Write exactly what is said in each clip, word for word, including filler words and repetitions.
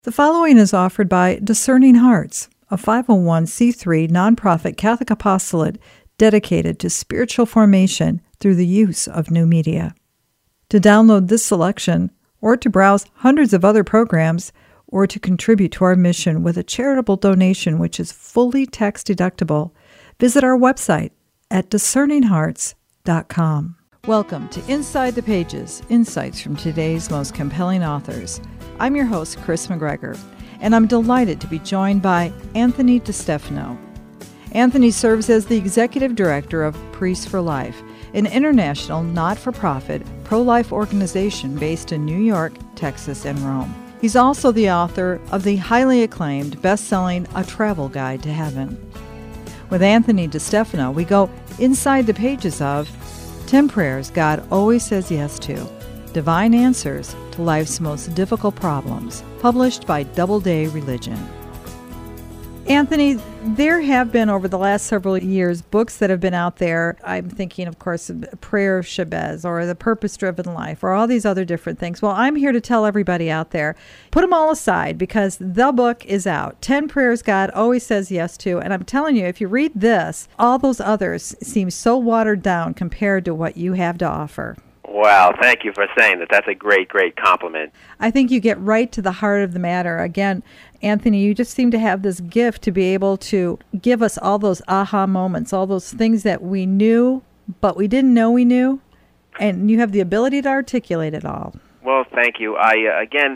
The following is offered by Discerning Hearts, a five oh one c three nonprofit Catholic apostolate dedicated to spiritual formation through the use of new media. To download this selection, or to browse hundreds of other programs, or to contribute to our mission with a charitable donation which is fully tax deductible, visit our website at discerning hearts dot com. Welcome to Inside the Pages, insights from today's most compelling authors. I'm your host, Chris McGregor, and I'm delighted to be joined by Anthony DeStefano. Anthony serves as the Executive Director of Priests for Life, an international not-for-profit pro-life organization based in New York, Texas, and Rome. He's also the author of the highly acclaimed best-selling A Travel Guide to Heaven. With Anthony DeStefano, we go inside the pages of ten Prayers God Always Says Yes To, Divine Answers to Life's Most Difficult Problems, published by Doubleday Religion. Anthony, there have been over the last several years books that have been out there. I'm thinking, of course, of Prayer of Jabez or The Purpose-Driven Life or all these other different things. Well, I'm here to tell everybody out there, put them all aside because the book is out. ten Prayers God Always Says Yes To. And I'm telling you, if you read this, all those others seem so watered down compared to what you have to offer. Wow, thank you for saying that. That's a great, great compliment. I think you get right to the heart of the matter. Again, Anthony, you just seem to have this gift to be able to give us all those aha moments, all those things that we knew, but we didn't know we knew, and you have the ability to articulate it all. Well, thank you. I uh, again,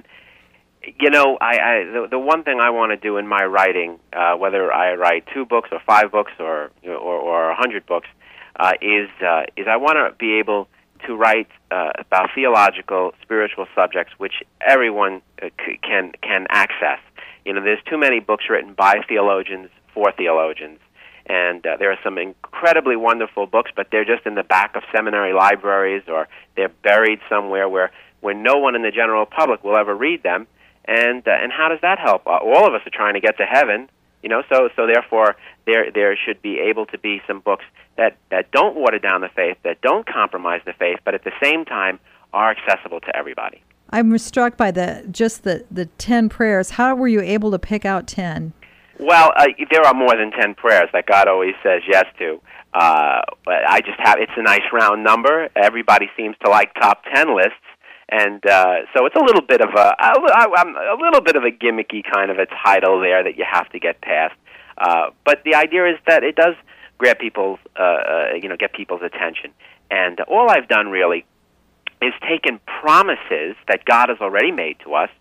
you know, I, I the, the one thing I want to do in my writing, uh, whether I write two books or five books or or, or a hundred books, uh, is uh, is I want to be able to write uh, about theological, spiritual subjects which everyone uh, c- can can access. You know, there's too many books written by theologians for theologians, and uh, there are some incredibly wonderful books, but they're just in the back of seminary libraries or they're buried somewhere where, where no one in the general public will ever read them. And uh, and how does that help? Uh, all of us are trying to get to heaven, you know. So so therefore, there there should be able to be some books that, that don't water down the faith, that don't compromise the faith, but at the same time are accessible to everybody. I'm struck by the just the, the ten prayers. How were you able to pick out ten? Well, uh, there are more than ten prayers that God always says yes to. Uh, but I just have, it's a nice round number. Everybody seems to like top ten lists. And uh, so it's a little bit of a, a, a little bit of a gimmicky kind of a title there that you have to get past. Uh, but the idea is that it does grab people's, uh, uh, you know, get people's attention. And all I've done really is taken promises that God has already made to us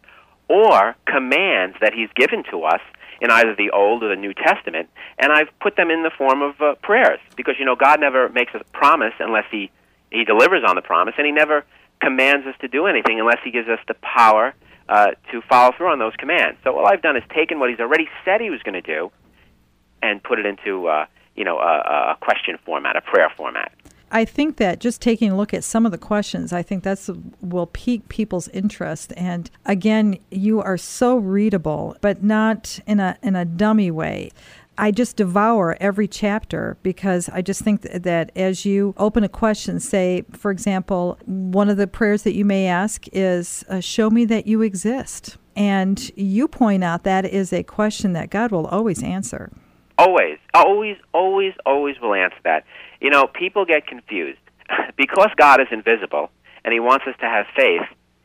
or commands that He's given to us in either the Old or the New Testament, and I've put them in the form of uh, prayers. Because, you know, God never makes a promise unless He, he delivers on the promise, and He never commands us to do anything unless He gives us the power uh, to follow through on those commands. So all I've done is taken what He's already said He was going to do and put it into, uh, you know, a, a question format, a prayer format. I think that just taking a look at some of the questions, I think that's will pique people's interest. And again, you are so readable, but not in a in a dummy way. I just devour every chapter because I just think that, that as you open a question, say, for example, one of the prayers that you may ask is, uh, show me that you exist. And you point out that is a question that God will always answer. Always, always, always, always will answer that. You know, people get confused. Because God is invisible, and He wants us to have faith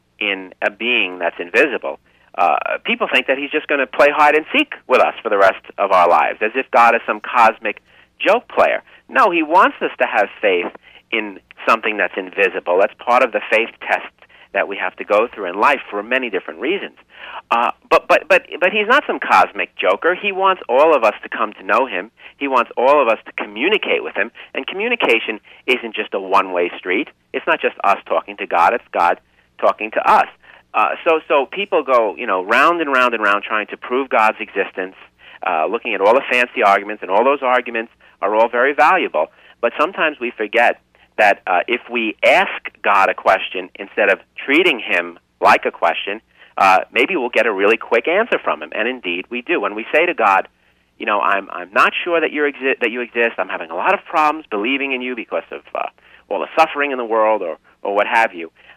in a being that's invisible, uh, people think that He's just going to play hide and seek with us for the rest of our lives, as if God is some cosmic joke player. No, He wants us to have faith in something that's invisible. That's part of the faith test that we have to go through in life for many different reasons. Uh, but, but, but, but He's not some cosmic joker. He wants all of us to come to know Him. He wants all of us to communicate with Him. And communication isn't just a one-way street. It's not just us talking to God. It's God talking to us. Uh, so, so people go, you know, round and round and round trying to prove God's existence, uh, looking at all the fancy arguments, and all those arguments are all very valuable. But sometimes we forget that uh, if we ask God a question instead of treating Him like a question, uh, maybe we'll get a really quick answer from Him. And indeed, we do. When we say to God, you know, I'm I'm not sure that you exist. That you exist. I'm having a lot of problems believing in you because of uh, all the suffering in the world, or or what have you.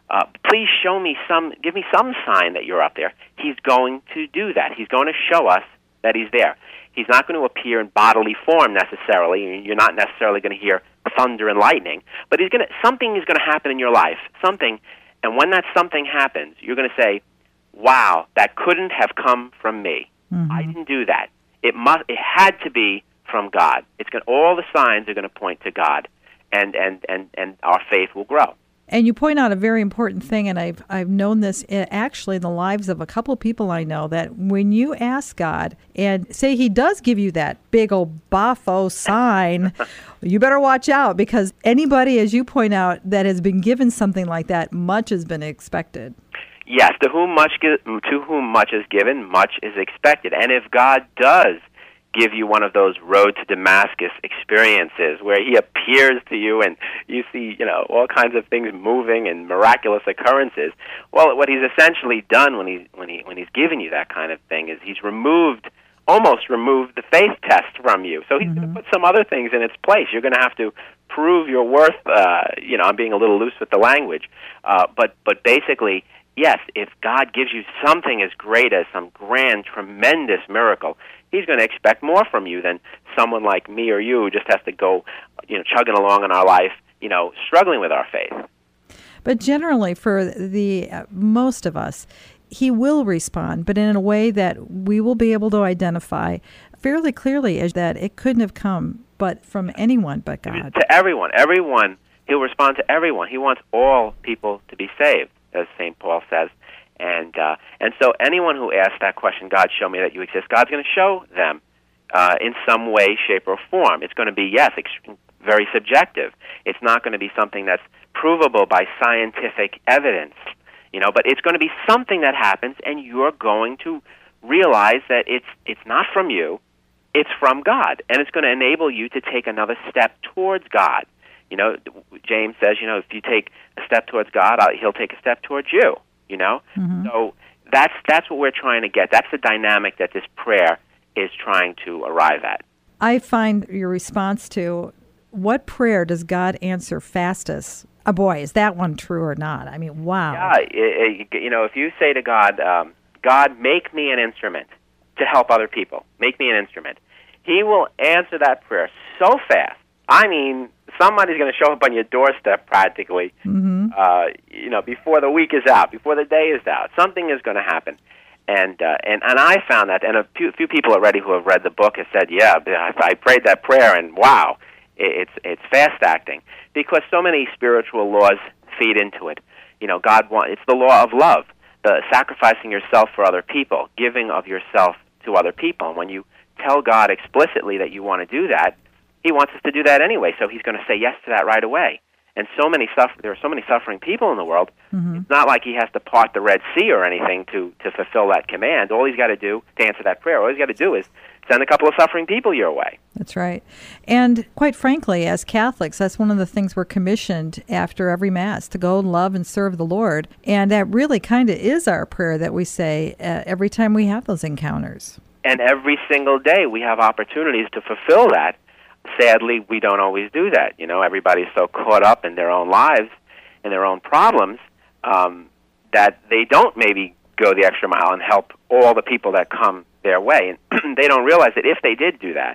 uh, please show me some, give me some sign that you're up there. He's going to do that. He's going to show us that he's there. He's not going to appear in bodily form necessarily. You're not necessarily going to hear thunder and lightning, but he's going to, something is going to happen in your life, something, and when that something happens, you're going to say, wow, that couldn't have come from me. Mm-hmm. I didn't do that. It must. It had to be from God. It's going. All the signs are going to point to God, and and and and our faith will grow. And you point out a very important thing, and I've I've known this actually in the lives of a couple of people I know, that when you ask God and say He does give you that big old bafo sign, you better watch out, because anybody, as you point out, that has been given something like that, much has been expected. Yes, to whom much to whom much is given, much is expected. And if God does give you one of those road to Damascus experiences where He appears to you and you see, you know, all kinds of things moving and miraculous occurrences, well, what He's essentially done when he when he when He's given you that kind of thing is He's removed, almost removed the faith test from you. So He's mm-hmm. going to put some other things in its place. You're going to have to prove your worth. Uh, you know, I'm being a little loose with the language, uh, but but basically, yes, if God gives you something as great as some grand, tremendous miracle, He's going to expect more from you than someone like me or you who just has to go, you know, chugging along in our life, you know, struggling with our faith. But generally, for the uh, most of us, He will respond, but in a way that we will be able to identify fairly clearly as that it couldn't have come but from anyone but God. To everyone. Everyone. He'll respond to everyone. He wants all people to be saved, as Saint Paul says. And uh, and so anyone who asks that question, God, show me that you exist, God's going to show them uh, in some way, shape, or form. It's going to be, yes, ex- very subjective. It's not going to be something that's provable by scientific evidence, you know, but it's going to be something that happens, and you're going to realize that it's it's not from you, it's from God, and it's going to enable you to take another step towards God. You know, James says, you know, if you take a step towards God, He'll take a step towards you. You know, mm-hmm. so that's that's what we're trying to get. That's the dynamic that this prayer is trying to arrive at. I find your response to what prayer does God answer fastest? Oh boy, is that one true or not? I mean, wow. Yeah, it, it, you know, if you say to God, um, God, make me an instrument to help other people, make me an instrument, He will answer that prayer so fast. I mean, somebody's going to show up on your doorstep practically, mm-hmm. uh, you know, before the week is out, before the day is out. Something is going to happen. And, uh, and and I found that, and a few, few people already who have read the book have said, yeah, I prayed that prayer, and wow, it's it's fast-acting. Because so many spiritual laws feed into it. You know, God wants, it's the law of love, the sacrificing yourself for other people, giving of yourself to other people. And when you tell God explicitly that you want to do that, He wants us to do that anyway, so He's going to say yes to that right away. And so many suffer- there are so many suffering people in the world. Mm-hmm. It's not like He has to part the Red Sea or anything to, to fulfill that command. All He's got to do to answer that prayer, all He's got to do is send a couple of suffering people your way. That's right. And quite frankly, as Catholics, that's one of the things we're commissioned after every Mass, to go and love and serve the Lord. And that really kind of is our prayer that we say uh, every time we have those encounters. And every single day we have opportunities to fulfill that. Sadly, we don't always do that. You know, everybody's so caught up in their own lives and their own problems um, that they don't maybe go the extra mile and help all the people that come their way. And they don't realize that if they did do that,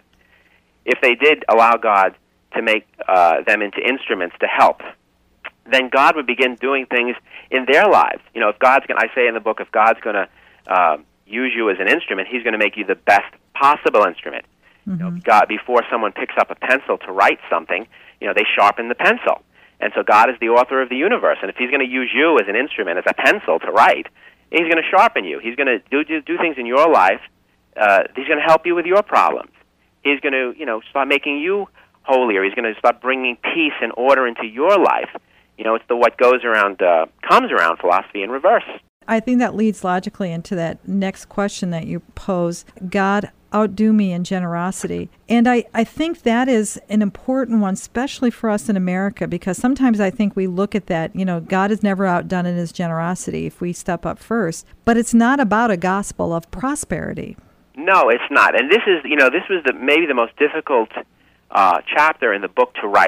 if they did allow God to make uh, them into instruments to help, then God would begin doing things in their lives. You know, if God's going, I say in the book, if God's going to uh, use you as an instrument, He's going to make you the best possible instrument. Mm-hmm. You know, God, before someone picks up a pencil to write something, you know, they sharpen the pencil. And so God is the author of the universe. And if He's going to use you as an instrument, as a pencil to write, He's going to sharpen you. He's going to do, do, do things in your life. Uh, he's going to help you with your problems. He's going to, you know, start making you holier. He's going to start bringing peace and order into your life. You know, it's the what goes around, uh, comes around philosophy in reverse. I think that leads logically into that next question that you pose. God, outdo me in generosity. And I, I think that is an important one, especially for us in America, because sometimes I think we look at that, you know, God is never outdone in His generosity if we step up first. But it's not about a gospel of prosperity. No, it's not. And this is, you know, this was the maybe the most difficult uh, chapter in the book to write.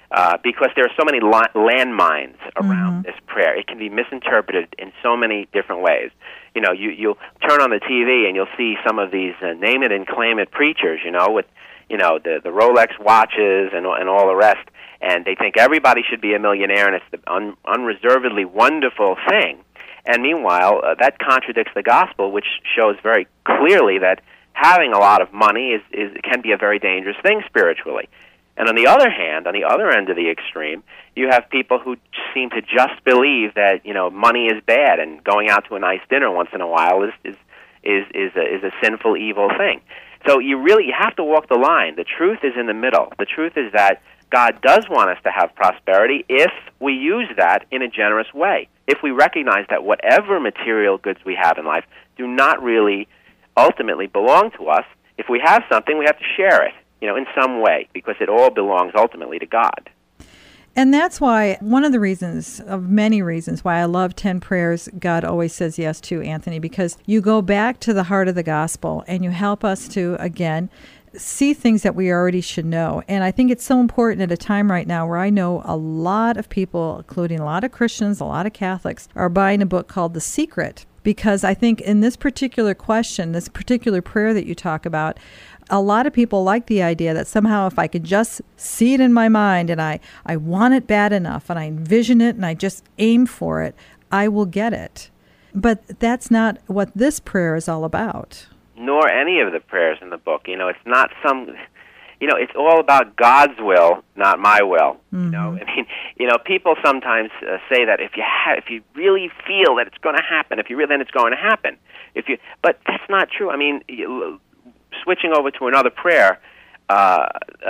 uh, because there are so many la- landmines around Mm-hmm. this prayer. It can be misinterpreted in so many different ways. You know, you, you'll turn on the T V and you'll see some of these uh, name it and claim it preachers, you know, with, you know, the, the Rolex watches and, and all the rest, and they think everybody should be a millionaire, and it's the un, unreservedly wonderful thing. And meanwhile, uh, that contradicts the gospel, which shows very clearly that having a lot of money is, is can be a very dangerous thing spiritually. And on the other hand, on the other end of the extreme, you have people who seem to just believe that, you know, money is bad and going out to a nice dinner once in a while is is is is a, is a sinful, evil thing. So you really you have to walk the line. The truth is in the middle. The truth is that God does want us to have prosperity if we use that in a generous way. If we recognize that whatever material goods we have in life do not really ultimately belong to us, if we have something, we have to share it, you know, in some way, because it all belongs ultimately to God. And that's why, one of the reasons, of many reasons, why I love ten Prayers God Always Says Yes to, Anthony, because you go back to the heart of the gospel and you help us to, again, see things that we already should know. And I think it's so important at a time right now where I know a lot of people, including a lot of Christians, a lot of Catholics, are buying a book called The Secret. Because I think in this particular question, this particular prayer that you talk about, a lot of people like the idea that somehow if I could just see it in my mind and I, I want it bad enough and I envision it and I just aim for it, I will get it. But that's not what this prayer is all about. Nor any of the prayers in the book. You know, it's not some, you know, it's all about God's will, not my will. Mm-hmm. You know, I mean, you know, people sometimes uh, say that if you ha- if you really feel that it's going to happen, if you really, then it's going to happen. If you, but that's not true. I mean, you, switching over to another prayer uh,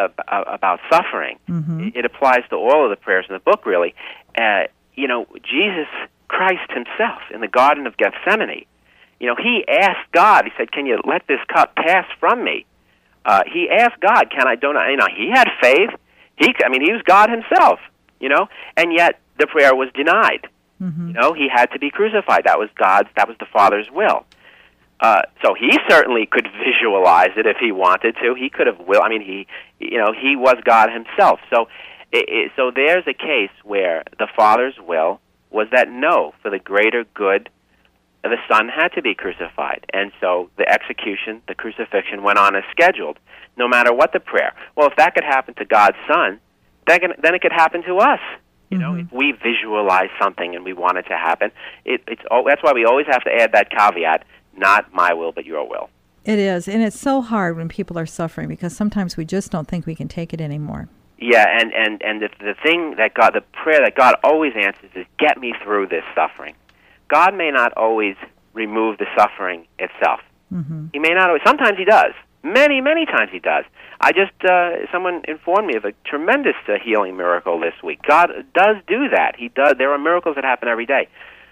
about suffering, mm-hmm. it applies to all of the prayers in the book, really. Uh, you know, Jesus Christ himself in the Garden of Gethsemane, you know, he asked God, he said, can you let this cup pass from me? Uh, he asked God, can I, don't I, you know, he had faith. He, I mean, he was God himself, you know, and yet the prayer was denied. Mm-hmm. You know, he had to be crucified. That was God's, that was the Father's will. Uh, so he certainly could visualize it if he wanted to. He could have will. I mean, he, you know, he was God himself. So, it, it, so there's a case where the Father's will was that no, for the greater good, the Son had to be crucified, and so the execution, the crucifixion, went on as scheduled, no matter what the prayer. Well, if that could happen to God's Son, then then it could happen to us. You know, mm-hmm. if we visualize something and we want it to happen, it, it's that's why we always have to add that caveat: not my will, but your will. It is, and it's so hard when people are suffering because sometimes we just don't think we can take it anymore. Yeah, and and and the, the thing that God, the prayer that God always answers is, "Get me through this suffering." God may not always remove the suffering itself. Mm-hmm. He may not always. Sometimes he does. Many, many times he does. I just, uh, someone informed me of a tremendous uh, healing miracle this week. God does do that. He does. There are miracles that happen every day.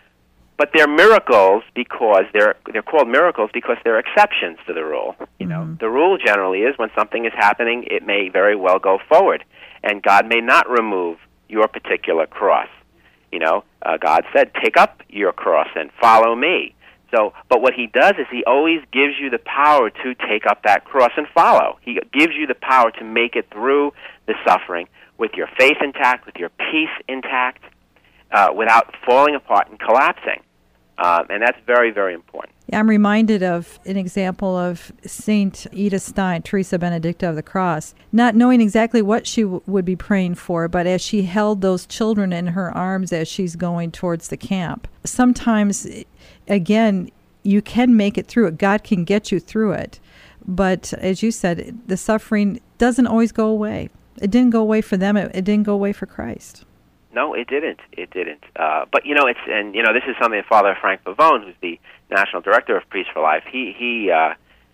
But they're miracles because they're they're called miracles because they're exceptions to the rule. You know, mm-hmm. the rule generally is when something is happening, it may very well go forward, and God may not remove your particular cross. You know, uh, God said, "Take up your cross and follow me." So, but what he does is he always gives you the power to take up that cross and follow. He gives you the power to make it through the suffering with your faith intact, with your peace intact, uh, without falling apart and collapsing. Um, and that's very, very important. I'm reminded of an example of Saint Edith Stein, Teresa Benedicta of the Cross, not knowing exactly what she w- would be praying for, but as she held those children in her arms as she's going towards the camp. Sometimes, again, you can make it through it. God can get you through it. But as you said, the suffering doesn't always go away. It didn't go away for them. It, it didn't go away for Christ. No, it didn't. It didn't. Uh, but you know, it's and you know, this is something that Father Frank Pavone, who's the national director of Priests for Life, he he uh,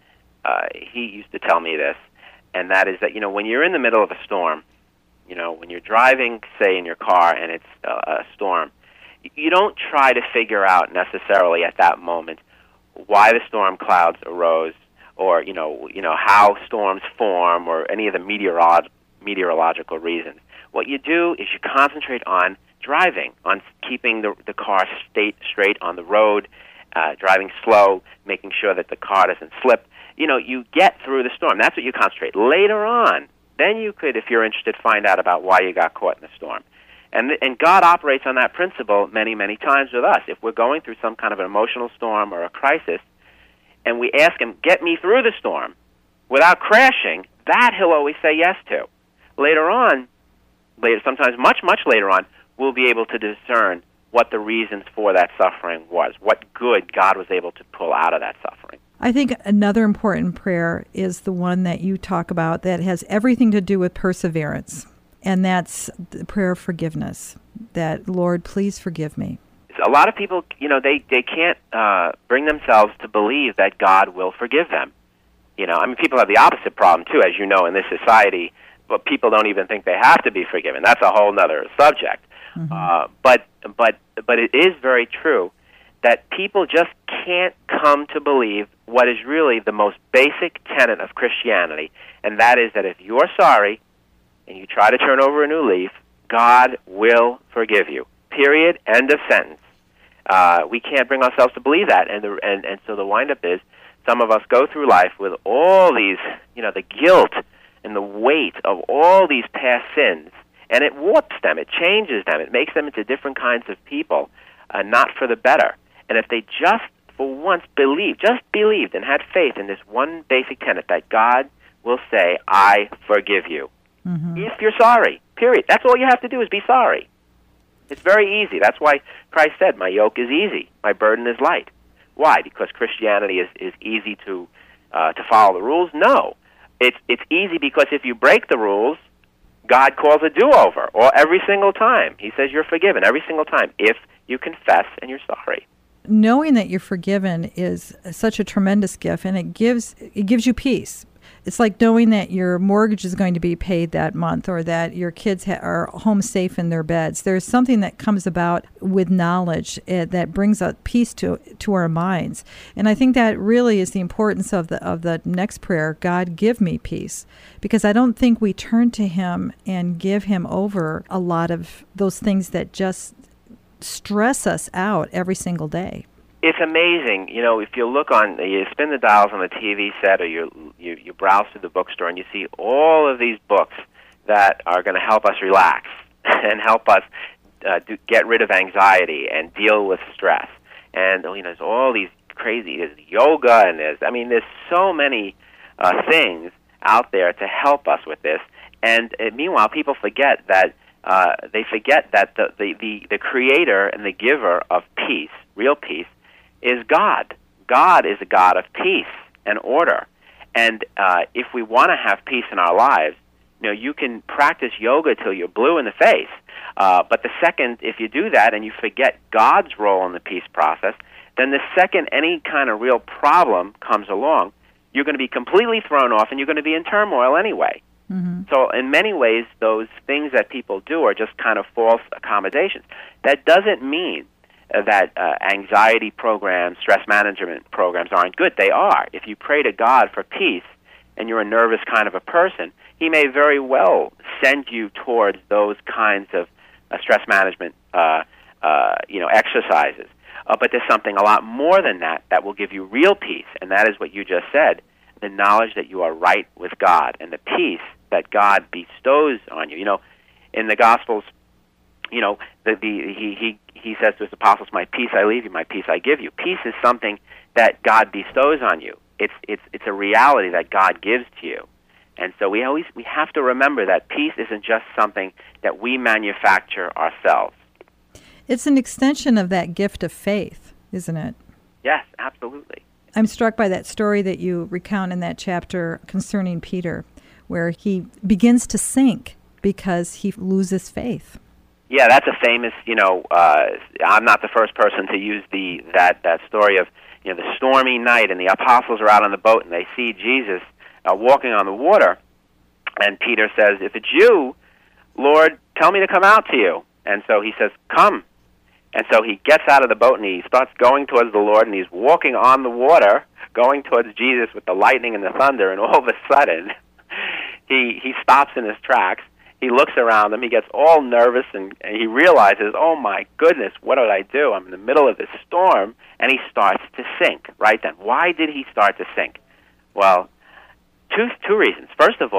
uh, he used to tell me this, and that is that you know, when you're in the middle of a storm, you know, when you're driving, say, in your car, and it's uh, a storm, you don't try to figure out necessarily at that moment why the storm clouds arose, or you know, you know how storms form, or any of the meteorolo- meteorological reasons. What you do is you concentrate on driving, on keeping the, the car straight, straight on the road, uh, driving slow, making sure that the car doesn't slip. You know, you get through the storm. That's what you concentrate. Later on, Then you could, if you're interested, find out about why you got caught in the storm. And and God operates on that principle many, many times with us. If we're going through some kind of an emotional storm or a crisis, and we ask Him, get me through the storm without crashing, that He'll always say yes to. Later on, later, sometimes much, much later on, we'll be able to discern what the reasons for that suffering was, what good God was able to pull out of that suffering. I think another important prayer is the one that you talk about that has everything to do with perseverance, and that's the prayer of forgiveness, that, Lord, please forgive me. A lot of people, you know, they, they can't uh, bring themselves to believe that God will forgive them. You know, I mean, people have the opposite problem, too, as you know, in this society, but people don't even think they have to be forgiven. That's a whole other subject. Mm-hmm. Uh, but but but it is very true that people just can't come to believe what is really the most basic tenet of Christianity, and that is that if you're sorry and you try to turn over a new leaf, God will forgive you. Period. End of sentence. Uh, we can't bring ourselves to believe that, and the, and and so the windup is some of us go through life with all these, you know, the guilt and the weight of all these past sins, and it warps them, it changes them, it makes them into different kinds of people, uh, not for the better. And if they just, for once, believed, just believed and had faith in this one basic tenet, that God will say, I forgive you. Mm-hmm. If you're sorry, period. That's all you have to do is be sorry. It's very easy. That's why Christ said, my yoke is easy, my burden is light. Why? Because Christianity is, is easy to uh, to follow the rules? No. It's it's easy because if you break the rules, God calls a do-over, or every single time. He says you're forgiven every single time if you confess and you're sorry. Knowing that you're forgiven is such a tremendous gift, and it gives it gives you peace. It's like knowing that your mortgage is going to be paid that month, or that your kids ha- are home safe in their beds. There's something that comes about with knowledge uh, that brings a peace to to our minds. And I think that really is the importance of the of the next prayer, God, give me peace. Because I don't think we turn to Him and give Him over a lot of those things that just stress us out every single day. It's amazing, you know, if you look on, you spin the dials on the T V set, or you you, you browse through the bookstore, and you see all of these books that are going to help us relax and help us uh, do, get rid of anxiety and deal with stress. And, you know, there's all these crazy, there's yoga, and there's, I mean, there's so many uh, things out there to help us with this. And uh, meanwhile, people forget that, uh, they forget that the, the, the, the creator and the giver of peace, real peace, is God. God is a God of peace and order. And uh, if we want to have peace in our lives, you know, you can practice yoga till you're blue in the face. Uh, but the second, if you do that and you forget God's role in the peace process, then the second any kind of real problem comes along, you're going to be completely thrown off and you're going to be in turmoil anyway. Mm-hmm. So in many ways, those things that people do are just kind of false accommodations. That doesn't mean that uh, anxiety programs, stress management programs aren't good. They are. If you pray to God for peace and you're a nervous kind of a person, He may very well send you towards those kinds of uh, stress management uh, uh, you know, exercises. Uh, but there's something a lot more than that that will give you real peace, and that is what you just said, the knowledge that you are right with God and the peace that God bestows on you. You know, in the Gospels, you know, the, the, he, he, he says to his apostles, my peace I leave you, my peace I give you. Peace is something that God bestows on you. It's, it's, it's a reality that God gives to you. And so we always we have to remember that peace isn't just something that we manufacture ourselves. It's an extension of that gift of faith, isn't it? Yes, absolutely. I'm struck by that story that you recount in that chapter concerning Peter, where he begins to sink because he loses faith. Yeah, that's a famous, you know, uh, I'm not the first person to use the that, that story of, you know, the stormy night, and the apostles are out on the boat, and they see Jesus uh, walking on the water, and Peter says, if it's you, Lord, tell me to come out to you. And so he says, come. And so he gets out of the boat, and he starts going towards the Lord, and he's walking on the water, going towards Jesus with the lightning and the thunder, and all of a sudden, he he stops in his tracks. He looks around him, he gets all nervous, and, and he realizes, oh my goodness, what did I do? I'm in the middle of this storm, and he starts to sink right then. Why did he start to sink? Well, two two reasons. First of all,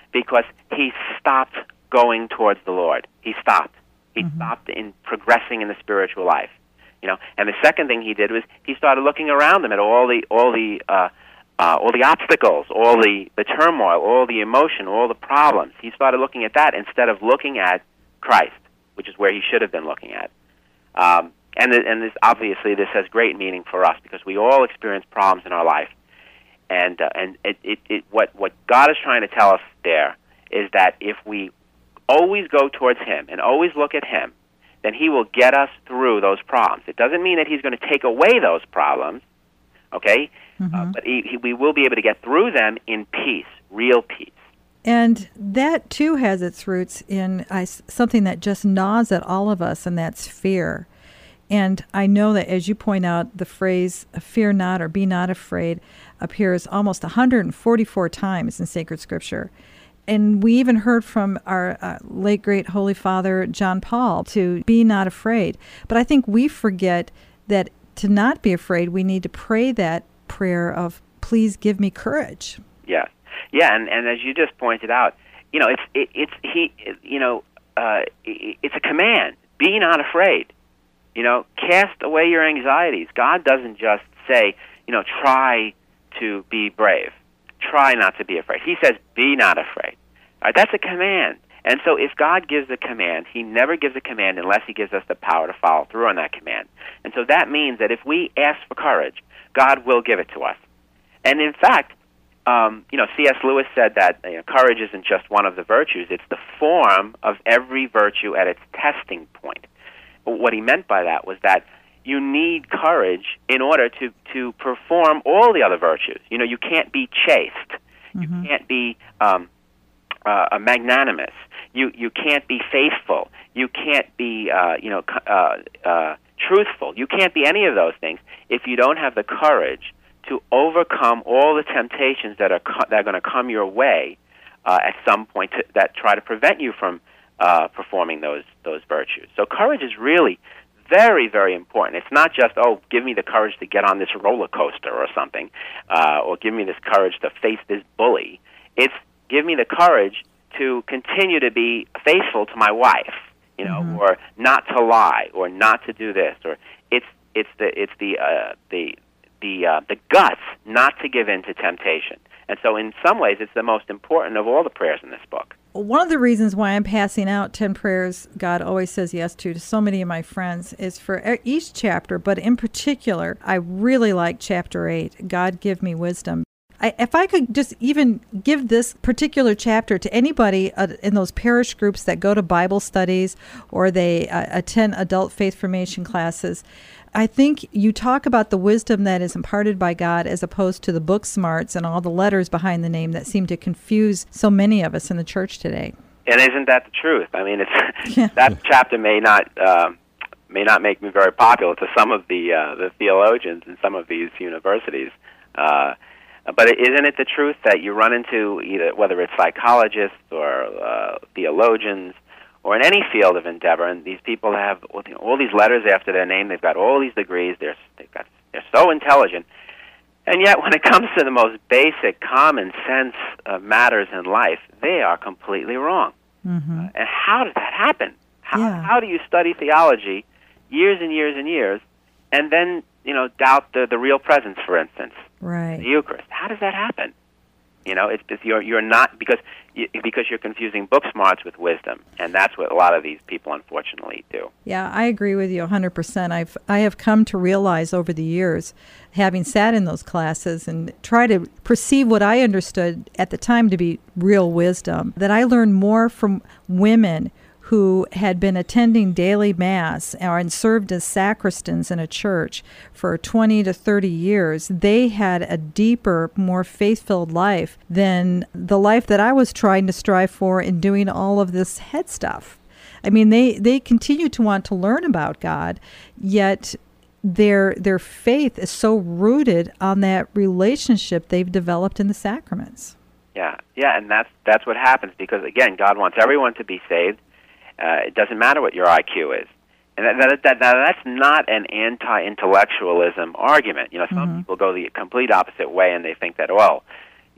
because he stopped going towards the Lord. He stopped. He mm-hmm. stopped in progressing in the spiritual life. You know, and the second thing he did was he started looking around him at all the all the uh, uh, all the obstacles, all the, the turmoil, all the emotion, all the problems. He started looking at that instead of looking at Christ, which is where he should have been looking at. Um, and th- and this obviously this has great meaning for us because we all experience problems in our life, and uh, and it, it, it what what God is trying to tell us there is that if we always go towards Him and always look at Him, then He will get us through those problems. It doesn't mean that He's going to take away those problems, okay? Mm-hmm. Uh, but he, he, we will be able to get through them in peace, real peace. And that, too, has its roots in uh, something that just gnaws at all of us, and that's fear. And I know that, as you point out, the phrase, fear not or be not afraid, appears almost one hundred forty-four times in sacred scripture. And we even heard from our uh, late, great Holy Father, John Paul, to be not afraid. But I think we forget that to not be afraid, we need to pray that prayer of, please give me courage. Yeah. Yeah, and, and as you just pointed out, you know, it's, it, it's, he, you know, uh, it, it's a command. Be not afraid. You know, cast away your anxieties. God doesn't just say, you know, try to be brave. Try not to be afraid. He says, be not afraid. All right, that's a command. And so if God gives a command, He never gives a command unless He gives us the power to follow through on that command. And so that means that if we ask for courage, God will give it to us. And in fact, um, you know, C S Lewis said that you know, courage isn't just one of the virtues. It's the form of every virtue at its testing point. But what he meant by that was that you need courage in order to, to perform all the other virtues. You know, you can't be chaste. Mm-hmm. You can't be um, uh, magnanimous. You you can't be faithful. You can't be, uh, you know, uh, uh, truthful. You can't be any of those things if you don't have the courage to overcome all the temptations that are co- that are going to come your way uh, at some point to, that try to prevent you from uh, performing those those virtues. So courage is really very, very important. It's not just, oh, give me the courage to get on this roller coaster or something, uh, or give me this courage to face this bully. It's give me the courage to continue to be faithful to my wife, you know, mm-hmm. or not to lie, or not to do this, or it's it's the it's the uh, the the uh, the guts not to give in to temptation. And so, in some ways, it's the most important of all the prayers in this book. One of the reasons why I'm passing out ten prayers God always says yes to to so many of my friends is for each chapter, but in particular, I really like chapter eight, God Give Me Wisdom. I, if I could just even give this particular chapter to anybody uh, in those parish groups that go to Bible studies or they uh, attend adult faith formation classes, I think you talk about the wisdom that is imparted by God as opposed to the book smarts and all the letters behind the name that seem to confuse so many of us in the church today. And isn't that the truth? I mean, it's yeah. that chapter may not uh, may not make me very popular to some of the uh, the theologians in some of these universities. Uh, but isn't it the truth that you run into either whether it's psychologists or uh, theologians or in any field of endeavor, and these people have you know, all these letters after their name, they've got all these degrees, they're they've got they're so intelligent, and yet when it comes to the most basic common sense uh, matters in life, they are completely wrong. Mm-hmm. Uh, and how did that happen? How yeah. how do you study theology years and years and years, and then you know doubt the the real presence, for instance, right? The Eucharist. How does that happen? You know, it's, it's you're you're not because you, because you're confusing book smarts with wisdom, and that's what a lot of these people unfortunately do. Yeah, I agree with you one hundred percent. I've I have come to realize over the years, having sat in those classes and try to perceive what I understood at the time to be real wisdom, that I learned more from women who had been attending daily mass and served as sacristans in a church for twenty to thirty years. They had a deeper, more faith-filled life than the life that I was trying to strive for in doing all of this head stuff. I mean, they, they continue to want to learn about God, yet their their faith is so rooted on that relationship they've developed in the sacraments. Yeah, yeah, and that's that's what happens because, again, God wants everyone to be saved. Uh, it doesn't matter what your I Q is. And that, that, that, that, that's not an anti-intellectualism argument. You know, some mm-hmm. people go the complete opposite way and they think that, well,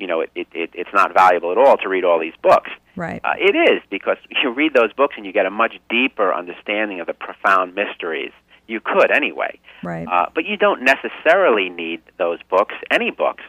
you know, it, it, it it's not valuable at all to read all these books. Right. Uh, it is, because you read those books and you get a much deeper understanding of the profound mysteries. You could anyway. Right. Uh, but you don't necessarily need those books, any books.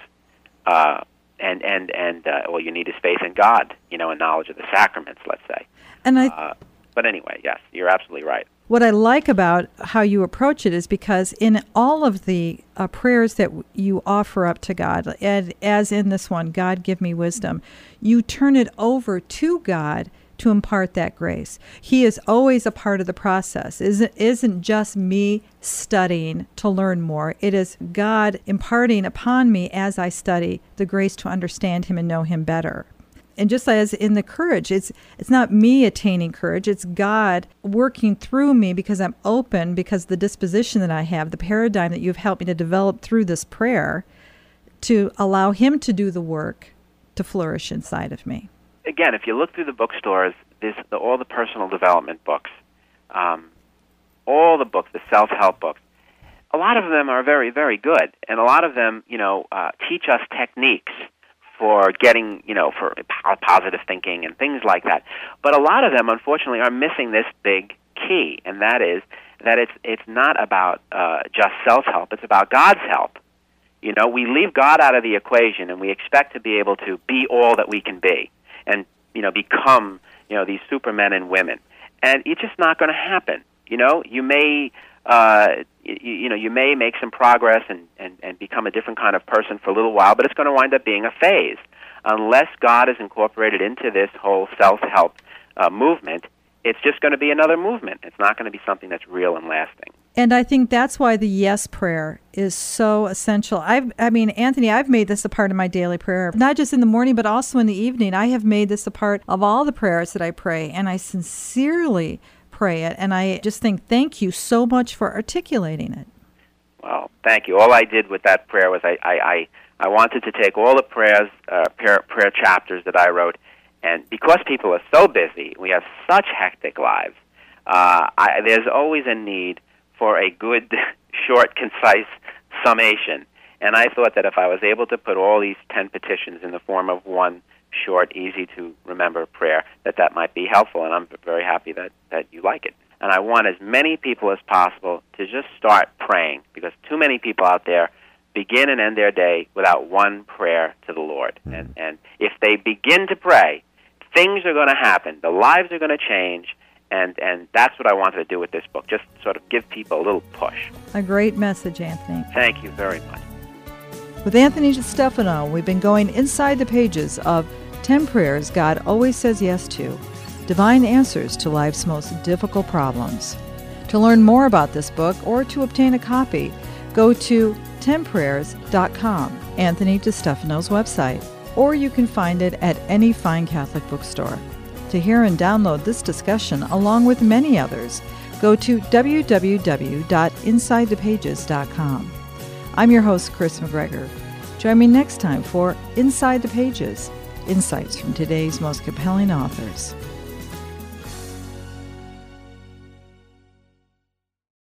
Uh, and, and, and uh, all you need is faith in God, you know, and knowledge of the sacraments, let's say. And I... Uh, but anyway, yes, you're absolutely right. What I like about how you approach it is because in all of the uh, prayers that w- you offer up to God, and as in this one, God give me wisdom, you turn it over to God to impart that grace. He is always a part of the process. It isn't, isn't just me studying to learn more. It is God imparting upon me as I study the grace to understand Him and know Him better. And just as in the courage, it's it's not me attaining courage, it's God working through me because I'm open, because the disposition that I have, the paradigm that you've helped me to develop through this prayer, to allow Him to do the work to flourish inside of me. Again, if you look through the bookstores, there's the, all the personal development books, um, all the books, the self-help books. A lot of them are very, very good, and a lot of them, you know, uh, teach us techniques for getting, you know, for positive thinking and things like that. But a lot of them, unfortunately, are missing this big key, and that is that it's it's not about uh, just self-help. It's about God's help. You know, we leave God out of the equation, and we expect to be able to be all that we can be and, you know, become, you know, these supermen and women. And it's just not going to happen. You know, you may... Uh, you, you know, you may make some progress and, and, and become a different kind of person for a little while, but it's going to wind up being a phase. Unless God is incorporated into this whole self-help uh, movement, it's just going to be another movement. It's not going to be something that's real and lasting. And I think that's why the yes prayer is so essential. I've, I mean, Anthony, I've made this a part of my daily prayer, not just in the morning, but also in the evening. I have made this a part of all the prayers that I pray, and I sincerely pray it, and I just think thank you so much for articulating it. Well, thank you. All I did with that prayer was I I, I, I wanted to take all the prayers, uh, prayer, prayer chapters that I wrote, and because people are so busy, we have such hectic lives, uh, I, there's always a need for a good, short, concise summation. And I thought that if I was able to put all these ten petitions in the form of one short, easy-to-remember prayer, that that might be helpful, and I'm very happy that, that you like it. And I want as many people as possible to just start praying, because too many people out there begin and end their day without one prayer to the Lord. Mm-hmm. And, and if they begin to pray, things are going to happen. The lives are going to change, and, and that's what I wanted to do with this book, just sort of give people a little push. A great message, Anthony. Thank you very much. With Anthony DeStefano, we've been going inside the pages of ten Prayers God Always Says Yes To, Divine Answers to Life's Most Difficult Problems. To learn more about this book or to obtain a copy, go to ten prayers dot com, Anthony DeStefano's website, or you can find it at any fine Catholic bookstore. To hear and download this discussion, along with many others, go to w w w dot inside the pages dot com. I'm your host, Chris McGregor. Join me next time for Inside the Pages, insights from today's most compelling authors.